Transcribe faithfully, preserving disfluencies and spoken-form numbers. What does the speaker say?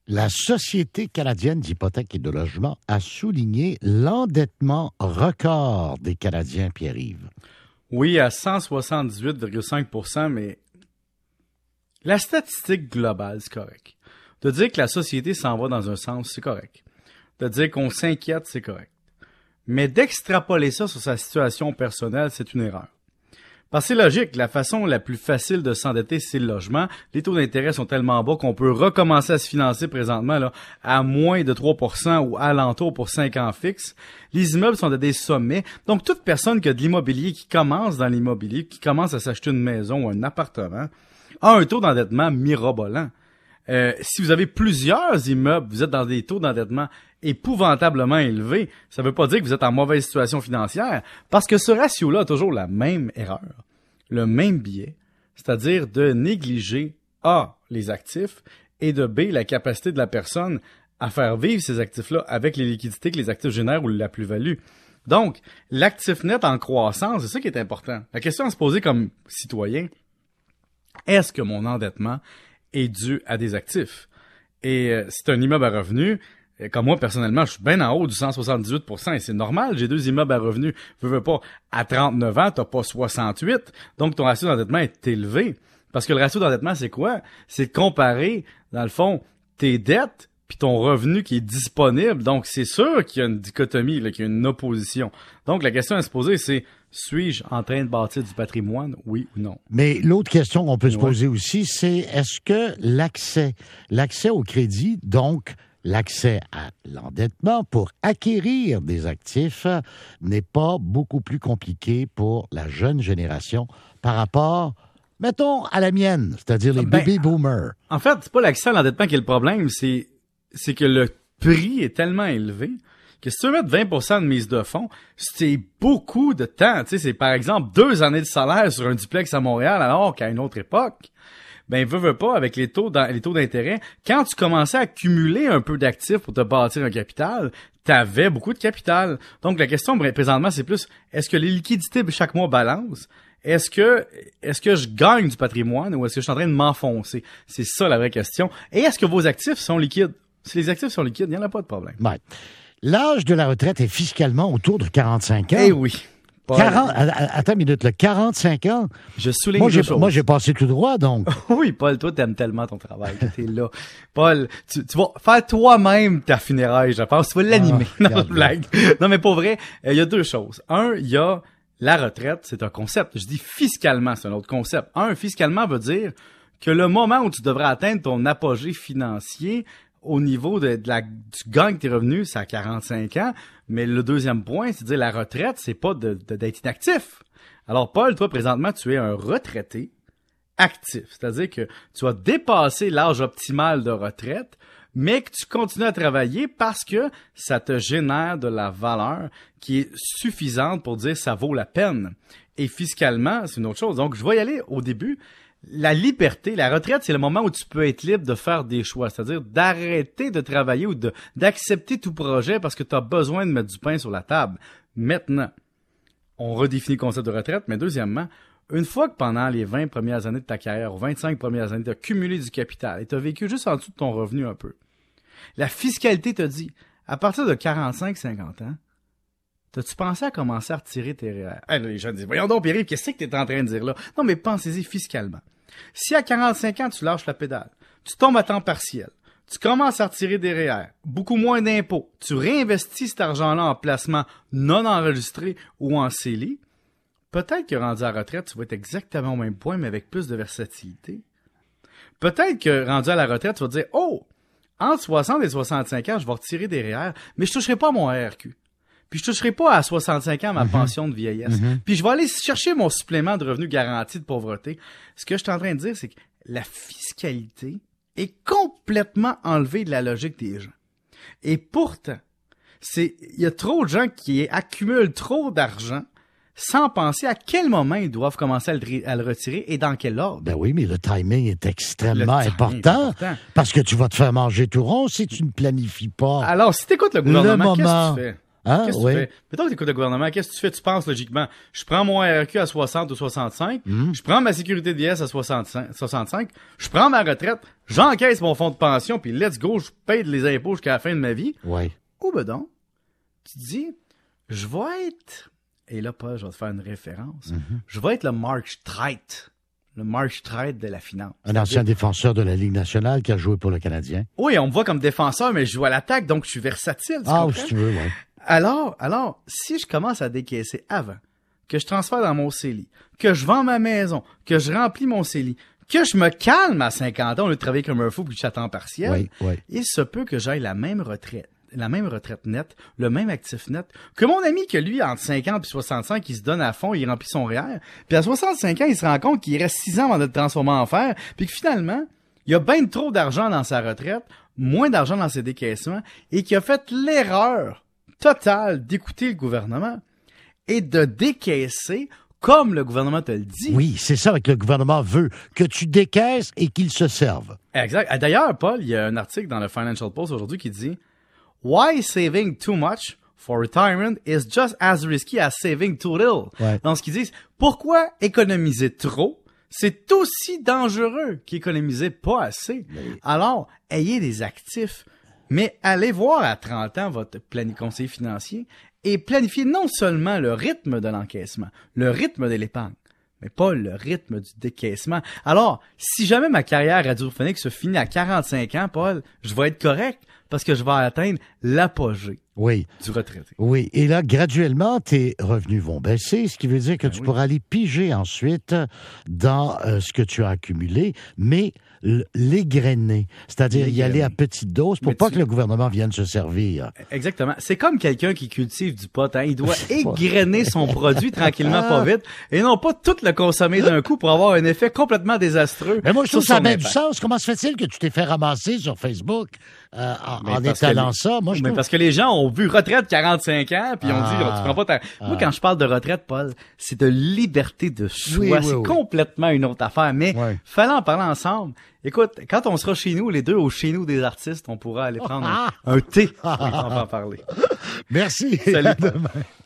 La Société canadienne d'hypothèques et de logement a souligné l'endettement record des Canadiens, Pierre-Yves. Oui, à cent soixante-dix-huit virgule cinq pour cent, mais la statistique globale, c'est correct. De dire que la société s'en va dans un sens, c'est correct. De dire qu'on s'inquiète, c'est correct. Mais d'extrapoler ça sur sa situation personnelle, c'est une erreur. Parce que c'est logique, la façon la plus facile de s'endetter, c'est le logement. Les taux d'intérêt sont tellement bas qu'on peut recommencer à se financer présentement là, à moins de trois pour cent ou alentour pour cinq ans fixes. Les immeubles sont à des sommets. Donc, toute personne qui a de l'immobilier, qui commence dans l'immobilier, qui commence à s'acheter une maison ou un appartement, a un taux d'endettement mirobolant. Euh, si vous avez plusieurs immeubles, vous êtes dans des taux d'endettement épouvantablement élevés, ça veut pas dire que vous êtes en mauvaise situation financière, parce que ce ratio-là a toujours la même erreur, le même biais, c'est-à-dire de négliger A, les actifs, et de B, la capacité de la personne à faire vivre ces actifs-là avec les liquidités que les actifs génèrent ou la plus-value. Donc, l'actif net en croissance, c'est ça qui est important. La question à se poser comme citoyen, est-ce que mon endettement est dû à des actifs? Et euh, c'est un immeuble à revenus. Comme moi, personnellement, je suis bien en haut du cent soixante-dix-huit pour cent et c'est normal. J'ai deux immeubles à revenus. Veux, veux pas, à trente-neuf ans, t'as pas soixante-huit. Donc, ton ratio d'endettement est élevé. Parce que le ratio d'endettement, c'est quoi? C'est de comparer, dans le fond, tes dettes puis ton revenu qui est disponible. Donc, c'est sûr qu'il y a une dichotomie, là, qu'il y a une opposition. Donc, la question à se poser, c'est suis-je en train de bâtir du patrimoine, oui ou non? Mais l'autre question qu'on peut ouais. se poser aussi, c'est est-ce que l'accès, l'accès au crédit, donc l'accès à l'endettement pour acquérir des actifs n'est pas beaucoup plus compliqué pour la jeune génération par rapport, mettons, à la mienne, c'est-à-dire les ben, baby boomers. En fait, c'est pas l'accès à l'endettement qui est le problème, c'est, c'est que le prix est tellement élevé que si tu veux mettre vingt pour cent de mise de fonds, c'est beaucoup de temps. Tu sais, c'est par exemple deux années de salaire sur un duplex à Montréal alors qu'à une autre époque, ben veux, veux pas, avec les taux les taux d'intérêt, quand tu commençais à accumuler un peu d'actifs pour te bâtir un capital, t'avais beaucoup de capital. Donc la question présentement, c'est plus, est-ce que les liquidités chaque mois balancent? Est-ce que est-ce que je gagne du patrimoine ou est-ce que je suis en train de m'enfoncer? C'est ça la vraie question. Et est-ce que vos actifs sont liquides? Si les actifs sont liquides, il n'y en a pas de problème. Ouais. L'âge de la retraite est fiscalement autour de quarante-cinq ans. Eh oui. quarante, attends une minute, là, quarante-cinq ans. Je souligne moi, deux choses. Moi, j'ai passé tout droit, donc. Oui, Paul, toi, t'aimes tellement ton travail. T'es là. Paul, tu, tu vas faire toi-même ta funéraille, je pense. Tu vas l'animer. Ah, non, blague. Non, mais pour vrai, il y a deux choses. Un, il y a la retraite, c'est un concept. Je dis fiscalement, c'est un autre concept. Un, fiscalement veut dire que le moment où tu devrais atteindre ton apogée financier au niveau de, de la, du gagne tes revenus, c'est à quarante-cinq ans. Mais le deuxième point, c'est de dire la retraite, c'est pas de, de, d'être inactif. Alors, Paul, toi, présentement, tu es un retraité actif. C'est-à-dire que tu as dépassé l'âge optimal de retraite, mais que tu continues à travailler parce que ça te génère de la valeur qui est suffisante pour dire ça vaut la peine. Et fiscalement, c'est une autre chose. Donc, je vais y aller au début. La liberté, la retraite, c'est le moment où tu peux être libre de faire des choix, c'est-à-dire d'arrêter de travailler ou de d'accepter tout projet parce que tu as besoin de mettre du pain sur la table. Maintenant, on redéfinit le concept de retraite, mais deuxièmement, une fois que pendant les vingt premières années de ta carrière ou vingt-cinq premières années, tu as cumulé du capital et tu as vécu juste en dessous de ton revenu un peu, la fiscalité te dit, à partir de quarante-cinq à cinquante ans, t'as-tu pensé à commencer à retirer tes R E E R? Hey, les gens disent, voyons donc, Pierre, qu'est-ce que t'es en train de dire là? Non, mais pensez-y fiscalement. Si à quarante-cinq ans, tu lâches la pédale, tu tombes à temps partiel, tu commences à retirer des R E E R, beaucoup moins d'impôts, tu réinvestis cet argent-là en placement non enregistré ou en C E L I, peut-être que rendu à la retraite, tu vas être exactement au même point, mais avec plus de versatilité. Peut-être que rendu à la retraite, tu vas te dire, oh, entre soixante et soixante-cinq ans, je vais retirer des R E E R, mais je toucherai pas à mon R R Q. Puis je toucherai pas à soixante-cinq ans ma mm-hmm. pension de vieillesse. Mm-hmm. Puis je vais aller chercher mon supplément de revenu garanti de pauvreté. Ce que je suis en train de dire, c'est que la fiscalité est complètement enlevée de la logique des gens. Et pourtant, c'est il y a trop de gens qui accumulent trop d'argent sans penser à quel moment ils doivent commencer à le, à le retirer et dans quel ordre. Ben oui, mais le timing est extrêmement timing important, est important parce que tu vas te faire manger tout rond si tu ne planifies pas. Alors, si tu écoutes le gouvernement, le qu'est-ce que tu fais? Hein? Qu'est-ce que Oui. tu fais? Mettons que tu écoutes le gouvernement, qu'est-ce que tu fais? Tu penses logiquement. Je prends mon R R Q à soixante ou soixante-cinq, Mm. je prends ma sécurité de vieillesse à soixante-cinq, soixante-cinq, je prends ma retraite, j'encaisse mon fonds de pension, puis let's go, je paye les impôts jusqu'à la fin de ma vie. Oui. Ou ben donc, tu te dis, je vais être... Et là, Paul, je vais te faire une référence. Mm-hmm. Je vais être le Mark Streit. Le Mark Streit de la finance. Un ancien défenseur de la Ligue nationale qui a joué pour le Canadien. Oui, on me voit comme défenseur, mais je joue à l'attaque, donc je suis versatile. Tu Ah, comprends? si tu veux, oui. Alors, alors, si je commence à décaisser avant, que je transfère dans mon C E L I, que je vends ma maison, que je remplis mon C E L I, que je me calme à cinquante ans au lieu de travailler comme un fou puis que je suis à temps partiel, Oui, oui. il se peut que j'aille la même retraite, la même retraite nette, le même actif net, que mon ami que lui, entre cinquante puis soixante-cinq, il se donne à fond, il remplit son R E E R, puis à soixante-cinq ans, il se rend compte qu'il reste six ans avant de le transformer en fer, puis que finalement, il a bien trop d'argent dans sa retraite, moins d'argent dans ses décaissements, et qu'il a fait l'erreur totale d'écouter le gouvernement et de décaisser comme le gouvernement te le dit. Oui, c'est ça que le gouvernement veut, que tu décaisses et qu'il se serve. Exact. Ah, d'ailleurs, Paul, il y a un article dans le Financial Post aujourd'hui qui dit « Why saving too much for retirement is just as risky as saving too little. Ouais. » Dans ce qu'ils disent « Pourquoi économiser trop? C'est aussi dangereux qu'économiser pas assez. Oui. Alors, ayez des actifs. Mais allez voir à trente ans votre plani- conseiller financier et planifiez non seulement le rythme de l'encaissement, le rythme de l'épargne, mais pas le rythme du décaissement. Alors, si jamais ma carrière radiophonique se finit à quarante-cinq ans, Paul, je vais être correct parce que je vais atteindre l'apogée Oui. du retraité. Oui, et là, graduellement, tes revenus vont baisser, ce qui veut dire que Ben tu oui. pourras aller piger ensuite dans euh, ce que tu as accumulé, mais l- l'égrener, c'est-à-dire y aller à petite dose pour Mais pas tu- que le gouvernement vienne se servir. Exactement. C'est comme quelqu'un qui cultive du pot. Hein. Il doit égrener son produit tranquillement, pas vite, et non pas tout le consommer d'un coup pour avoir un effet complètement désastreux. Mais moi, je trouve sur ça son a bien du impact. sens. Comment se fait-il que tu t'es fait ramasser sur Facebook euh, en, Mais en parce que étalant les- ça? Moi, je Mais trouve... parce que les gens ont vu retraite quarante-cinq ans, puis ils ont Ah. dit, tu prends pas ta... Moi, quand je parle de retraite, Paul, c'est de liberté de choix. Oui, oui, c'est oui. complètement une autre affaire. Mais Ouais. fallait en parler ensemble. Écoute, quand on sera chez nous, les deux, au chez nous des artistes, on pourra aller prendre un, un thé. On va en parler. Merci. Salut. À demain.